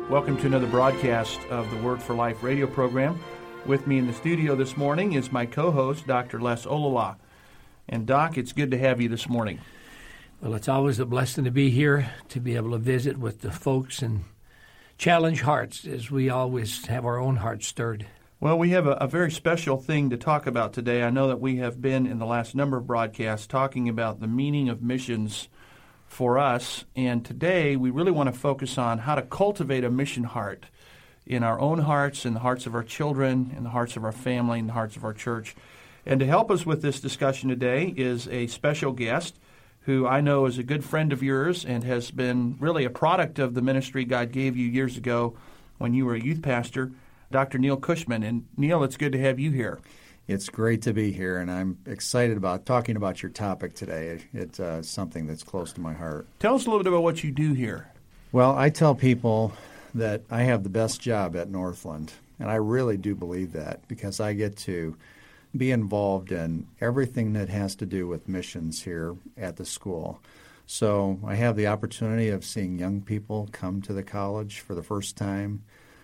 Welcome to another broadcast of the Word for Life radio program. With me in the studio this morning is my co-host, Dr. Les Olala. And Doc, it's good to have you this morning. Well, it's always a blessing to be here, to be able to visit with the folks and challenge hearts, as we always have our own hearts stirred. Well, we have a very special thing to talk about today. I know that we have been in the last number of broadcasts talking about the meaning of missions for us, and today we really want to focus on how to cultivate a mission heart in our own hearts, in the hearts of our children, in the hearts of our family, in the hearts of our church. And to help us with this discussion today is a special guest who I know is a good friend of yours and has been really a product of the ministry God gave you years ago when you were a youth pastor, Dr. Neil Cushman. And Neil, it's good to have you here. It's great to be here, and I'm excited about talking about your topic today. It's something that's close to my heart. Tell us a little bit about what you do here. Well, I tell people that I have the best job at Northland, and I really do believe that because I get to be involved in everything that has to do with missions here at the school. So I have the opportunity of seeing young people come to the college for the first time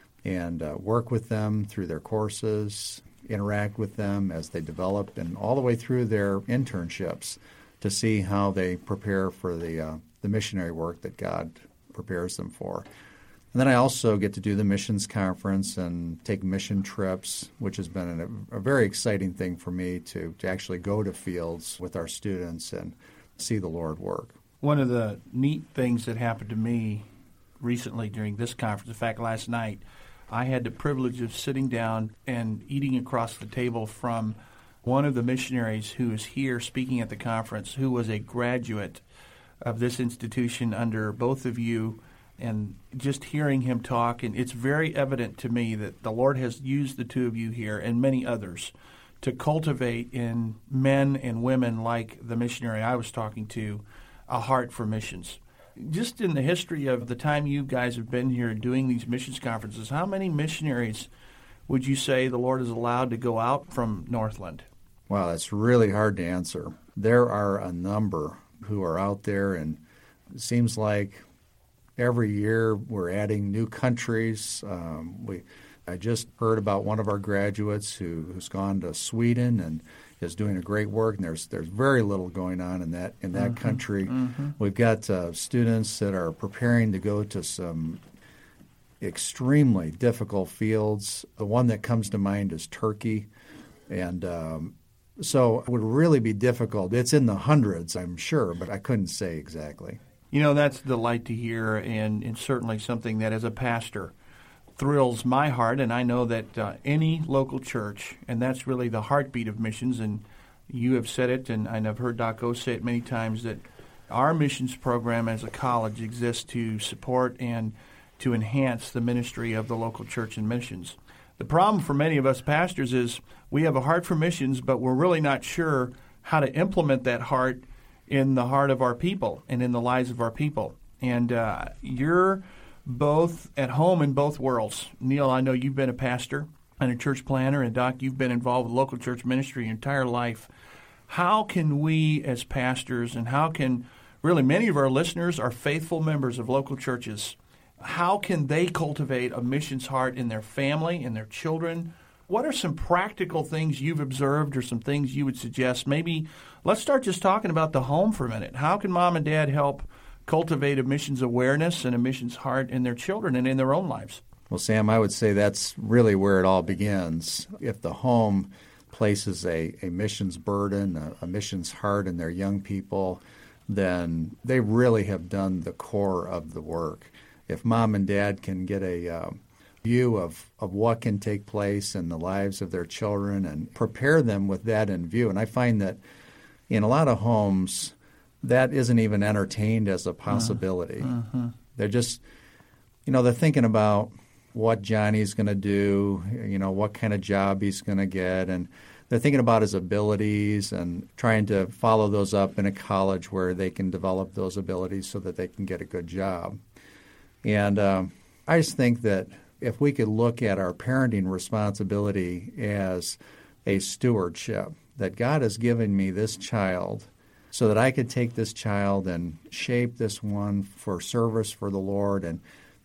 and work with them through their courses, interact with them as they develop, and all the way through their internships to see how they prepare for the missionary work that God prepares them for. And then I also get to do the missions conference and take mission trips, which has been a very exciting thing for me to actually go to fields with our students and see the Lord work. One of the neat things that happened to me recently during this conference, in fact, last night, I had the privilege of sitting down and eating across the table from one of the missionaries who is here speaking at the conference, who was a graduate of this institution under both of you. And just hearing him talk, and it's very evident to me that the Lord has used the two of you here and many others to cultivate in men and women like the missionary I was talking to a heart for missions. Just in the history of the time you guys have been here doing these missions conferences, how many missionaries would you say the Lord has allowed to go out from Northland? Wow, that's really hard to answer. There are a number who are out there, and it seems like every year we're adding new countries. I just heard about one of our graduates who's gone to Sweden and is doing a great work, and there's very little going on in that country. Mm-hmm. We've got students that are preparing to go to some extremely difficult fields. The one that comes to mind is Turkey, and so it would really be difficult. It's in the hundreds, I'm sure, but I couldn't say exactly. You know, that's a delight to hear, and certainly something that as a pastor thrills my heart, and I know that any local church, and that's really the heartbeat of missions, and you have said it, and I've heard Doc O say it many times, that our missions program as a college exists to support and to enhance the ministry of the local church and missions. The problem for many of us pastors is we have a heart for missions, but we're really not sure how to implement that heart in the heart of our people and in the lives of our people. And you're both at home in both worlds. Neil, I know you've been a pastor and a church planner, and Doc, you've been involved with local church ministry your entire life. How can we as pastors, and how can really many of our listeners are faithful members of local churches, how can they cultivate a missions heart in their family, in their children? What are some practical things you've observed or some things you would suggest? Maybe let's start just talking about the home for a minute. How can mom and dad help cultivate a missions awareness and a missions heart in their children and in their own lives? Well, Sam, I would say that's really where it all begins. If the home places a missions burden, a missions heart in their young people, then they really have done the core of the work. If mom and dad can get a view of what can take place in the lives of their children and prepare them with that in view. And I find that in a lot of homes, that isn't even entertained as a possibility. Mm-hmm. They're just, they're thinking about what Johnny's going to do, what kind of job he's going to get, and they're thinking about his abilities and trying to follow those up in a college where they can develop those abilities so that they can get a good job. And I just think that if we could look at our parenting responsibility as a stewardship, that God has given me this child so that I could take this child and shape this one for service for the Lord and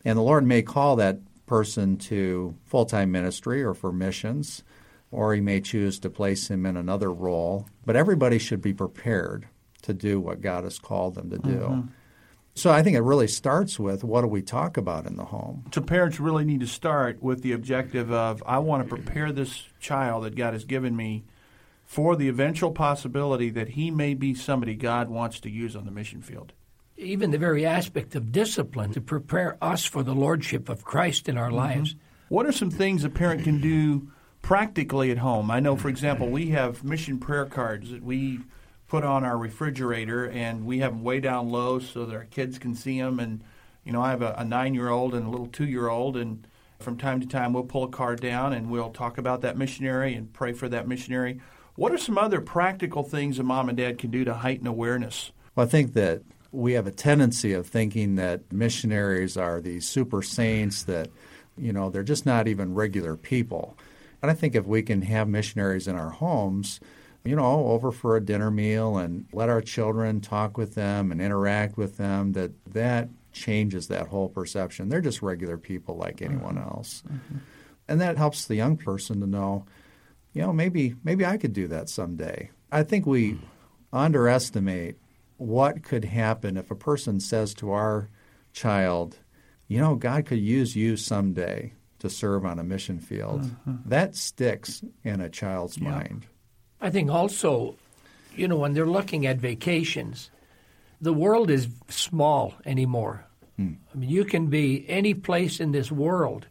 And the Lord may call that person to full-time ministry or for missions, or he may choose to place him in another role. But everybody should be prepared to do what God has called them to do. Mm-hmm. So I think it really starts with, what do we talk about in the home? So parents really need to start with the objective of, I want to prepare this child that God has given me for the eventual possibility that he may be somebody God wants to use on the mission field. Even the very aspect of discipline to prepare us for the lordship of Christ in our lives. What are some things a parent can do practically at home? I know, for example, we have mission prayer cards that we put on our refrigerator, and we have them way down low so that our kids can see them. And, you know, I have a 9-year-old and a little 2-year-old, and from time to time we'll pull a card down and we'll talk about that missionary and pray for that missionary. What are some other practical things a mom and dad can do to heighten awareness? Well, I think that we have a tendency of thinking that missionaries are these super saints that, you know, they're just not even regular people. And I think if we can have missionaries in our homes, you know, over for a dinner meal and let our children talk with them and interact with them, that changes that whole perception. They're just regular people like anyone else. Mm-hmm. And that helps the young person to know, you know, maybe I could do that someday. I think we underestimate what could happen if a person says to our child, you know, God could use you someday to serve on a mission field. Mm-hmm. That sticks in a child's mind. I think also, you know, when they're looking at vacations, the world is small anymore. I mean, you can be any place in this world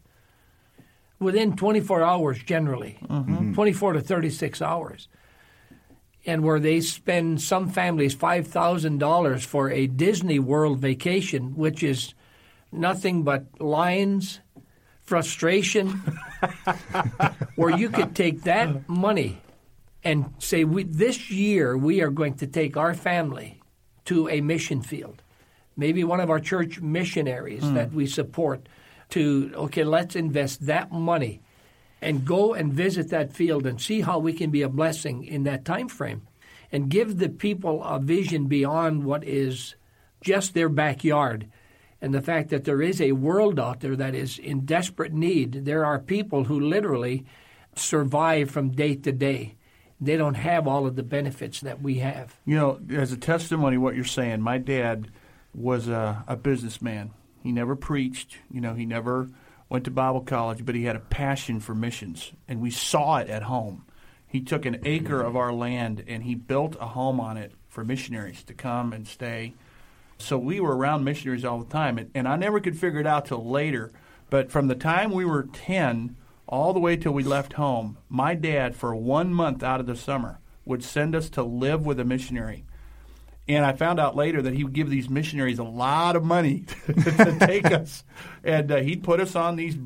within 24 hours generally, 24 to 36 hours. And where they spend, some families, $5,000 for a Disney World vacation, which is nothing but lines, frustration, where you could take that money and say, this year we are going to take our family to a mission field. Maybe one of our church missionaries that we support let's invest that money and go and visit that field and see how we can be a blessing in that time frame and give the people a vision beyond what is just their backyard. And the fact that there is a world out there that is in desperate need. There are people who literally survive from day to day. They don't have all of the benefits that we have. You know, as a testimony what you're saying, my dad was a businessman. He never preached. You know, he never went to Bible college, but he had a passion for missions, and we saw it at home. He took an acre of our land, and he built a home on it for missionaries to come and stay. So we were around missionaries all the time, and I never could figure it out till later. But from the time we were 10 all the way till we left home, my dad, for 1 month out of the summer, would send us to live with a missionary. And I found out later that he would give these missionaries a lot of money to take us. And he'd put us on these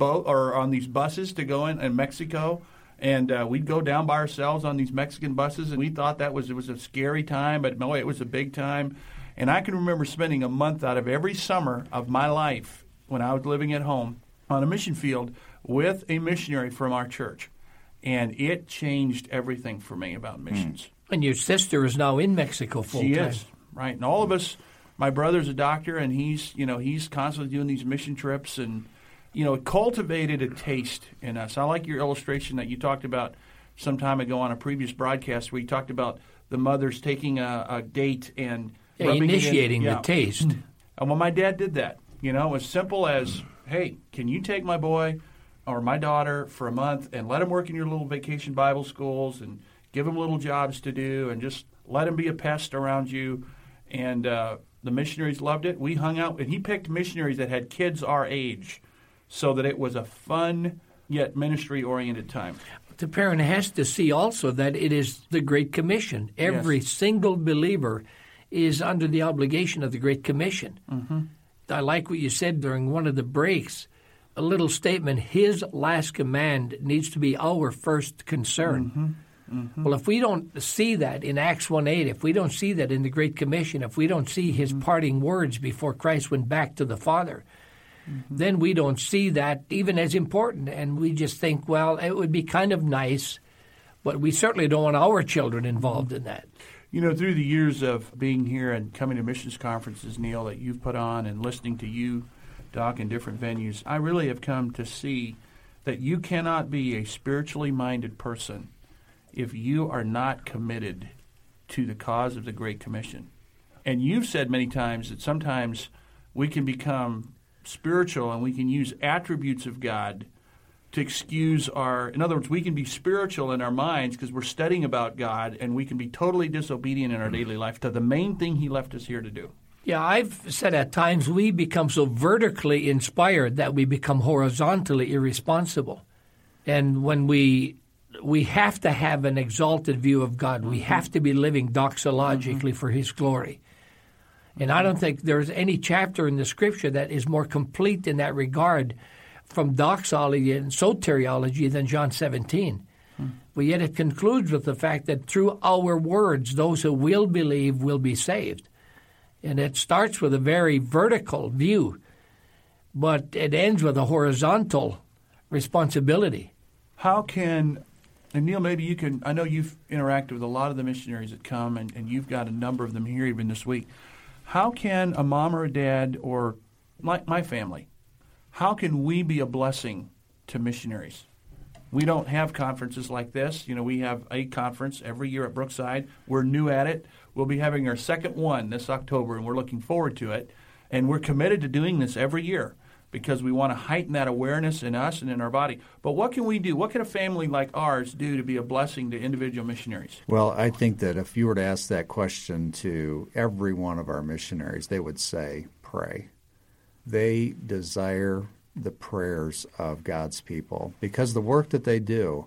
buses to go in Mexico. And we'd go down by ourselves on these Mexican buses. And we thought it was a scary time, but no, it was a big time. And I can remember spending a month out of every summer of my life when I was living at home on a mission field with a missionary from our church. And it changed everything for me about missions. And your sister is now in Mexico full-time. She is, right. And all of us, my brother's a doctor, and he's constantly doing these mission trips. And, you know, it cultivated a taste in us. I like your illustration that you talked about some time ago on a previous broadcast where you talked about the mothers taking a date and initiating the taste. And well, my dad did that. You know, as simple as, hey, can you take my boy or my daughter for a month and let them work in your little vacation Bible schools and give them little jobs to do and just let them be a pest around you. And the missionaries loved it. We hung out, and he picked missionaries that had kids our age so that it was a fun yet ministry-oriented time. The parent has to see also that it is the Great Commission. Every single believer is under the obligation of the Great Commission. Mm-hmm. I like what you said during one of the breaks, a little statement, his last command needs to be our first concern. Mm-hmm. Mm-hmm. Well, if we don't see that in Acts 1:8, if we don't see that in the Great Commission, if we don't see his parting words before Christ went back to the Father, then we don't see that even as important. And we just think, well, it would be kind of nice, but we certainly don't want our children involved in that. You know, through the years of being here and coming to missions conferences, Neil, that you've put on and listening to you Doc, in different venues, I really have come to see that you cannot be a spiritually minded person if you are not committed to the cause of the Great Commission. And you've said many times that sometimes we can become spiritual and we can use attributes of God to excuse in other words, we can be spiritual in our minds because we're studying about God, and we can be totally disobedient in our daily life to the main thing He left us here to do. Yeah, I've said at times we become so vertically inspired that we become horizontally irresponsible. And when we have to have an exalted view of God, we have to be living doxologically for His glory. And I don't think there's any chapter in the Scripture that is more complete in that regard from doxology and soteriology than John 17. But yet it concludes with the fact that through our words, those who will believe will be saved. And it starts with a very vertical view, but it ends with a horizontal responsibility. How can, and Neil, maybe you can, I know you've interacted with a lot of the missionaries that come, and you've got a number of them here even this week. How can a mom or a dad or my family, how can we be a blessing to missionaries? We don't have conferences like this. We have a conference every year at Brookside. We're new at it. We'll be having our second one this October, and we're looking forward to it. And we're committed to doing this every year because we want to heighten that awareness in us and in our body. But what can we do? What can a family like ours do to be a blessing to individual missionaries? Well, I think that if you were to ask that question to every one of our missionaries, they would say, pray. They desire the prayers of God's people because the work that they do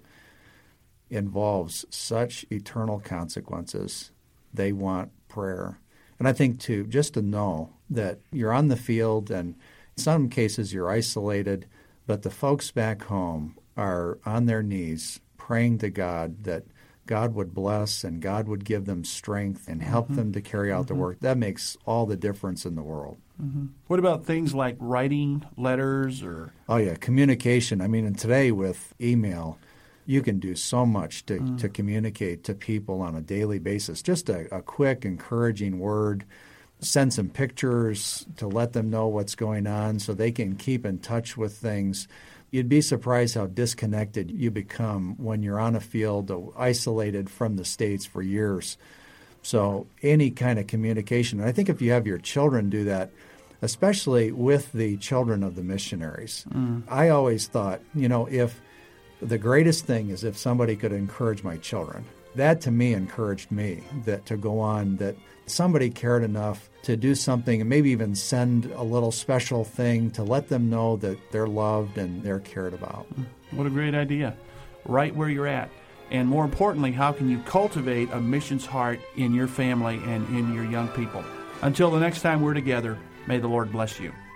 involves such eternal consequences. They want prayer. And I think, too, just to know that you're on the field and in some cases you're isolated, but the folks back home are on their knees praying to God that God would bless and God would give them strength and help them to carry out the work. That makes all the difference in the world. What about things like writing letters or? Oh, yeah, communication. I mean, and today with email, you can do so much to communicate to people on a daily basis. Just a quick, encouraging word, send some pictures to let them know what's going on so they can keep in touch with things. You'd be surprised how disconnected you become when you're on a field, isolated from the States for years. So any kind of communication. And I think if you have your children do that, especially with the children of the missionaries, I always thought, if the greatest thing is if somebody could encourage my children. That to me encouraged me that to go on, that somebody cared enough to do something and maybe even send a little special thing to let them know that they're loved and they're cared about. What a great idea. Right where you're at. And more importantly, how can you cultivate a missions heart in your family and in your young people? Until the next time we're together, may the Lord bless you.